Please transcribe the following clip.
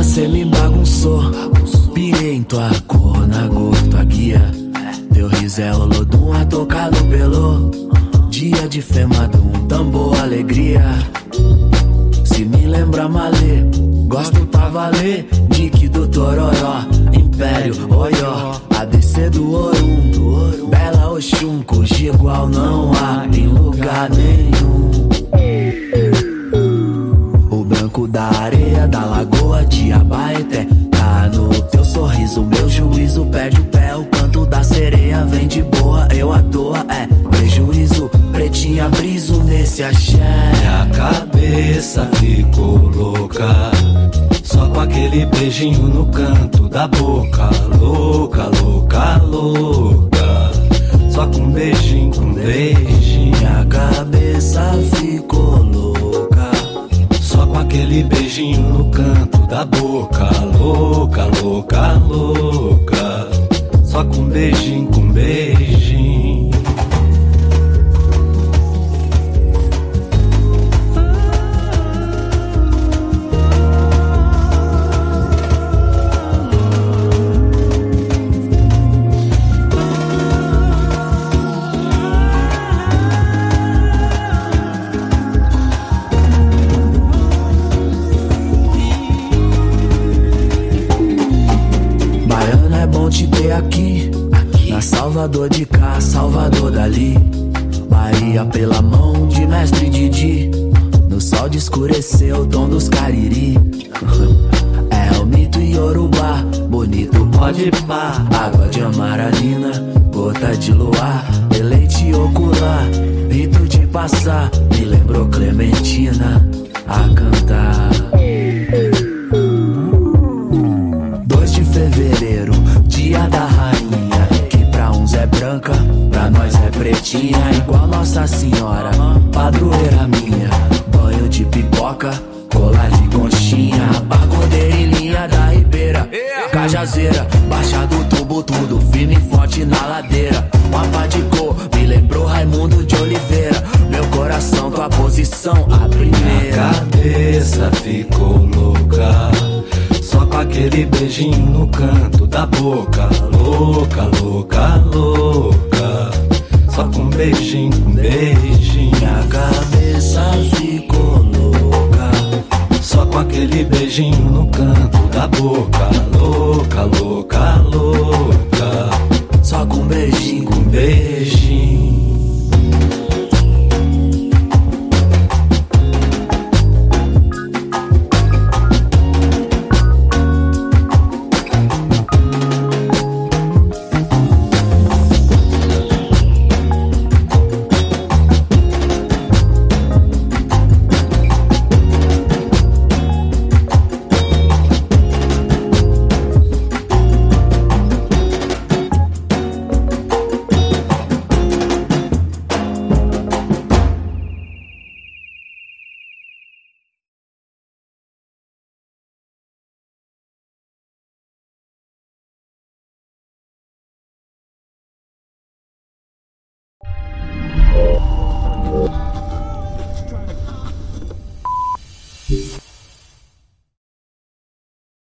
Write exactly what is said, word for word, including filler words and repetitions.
Morena, cê me bagunçou. Pirei em tua cor, na cor, tua guia. Teu riso é Olodum, a tocado pelo dia de femado, um tambor, alegria. Se me lembra malê, gosto pra valer. Dique do Tororó, Império, Oió, A D C do Orum, Bela Oxum, cujo igual não há em lugar nenhum. O branco da areia, da lagoa de Abaeté, tá no teu sorriso, meu juízo perde o pé. O canto da sereia vem de boa, eu à toa, é prejuízo. Pretinha briso nesse axé. Minha cabeça ficou louca, só com aquele beijinho no canto da boca. Louca, louca, louca, só com um beijinho, com um beijinho. Minha cabeça ficou louca, só com aquele beijinho no canto da boca. Louca, louca, louca, só com um beijinho, com um beijinho. Te ter aqui, aqui, na Salvador de cá, Salvador dali. Bahia pela mão de mestre Didi, no sol de escurecer o tom dos cariri. É o mito Yorubá, bonito pode pá. Água de amaralina, gota de luar, deleite ocular, rito de passar. Me lembrou Clementina a cantar. dois de fevereiro, dia da rainha, que pra uns é branca, pra nós é pretinha. Igual Nossa Senhora, padroeira minha. Banho de pipoca, colar de conchinha, pagodeira em linha da ribeira, Cajazeira, baixa do tubo, tudo firme e forte na ladeira. Mapa de cor, me lembrou Raimundo de Oliveira. Meu coração, tua posição, a primeira. Minha cabeça ficou louca, só com aquele beijinho no canto da boca. Louca, louca, louca, só com um beijinho, com um beijinho. Minha cabeça ficou louca, só com aquele beijinho no canto da boca. Louca, louca, louca, só com um beijinho, com um beijinho.